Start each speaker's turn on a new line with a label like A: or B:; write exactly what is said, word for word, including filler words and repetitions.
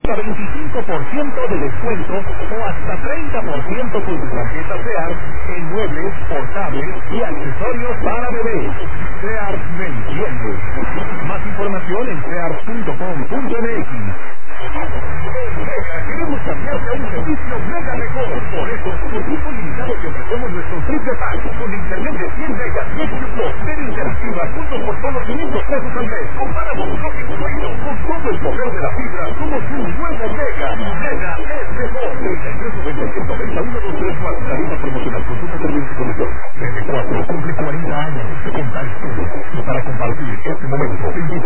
A: hasta veinticinco por ciento de descuento o hasta treinta por ciento con tu tarjeta SEAR en muebles, portables y accesorios para bebés. SEAR me entiende. Más información en sear punto com punto m x. Mega, queremos cambiarte a un servicio mega mejor. Por eso, por tiempo limitado te ofrecemos nuestro triple pack con internet de cien megas y X Plus, serie interactiva, puntos por solo quinientos pesos al mes. Comparamos lógico fluido con todo el poder de la fibra. Somos un nuevo Mega. Mega es mejor. treinta y tres noventa y siete noventa uno dos tres cuatro. Tarifa promocional. Consulta servicio y comisión. treinta y cuatro cumple cuarenta años. Contar historias. Y para compartir este momento,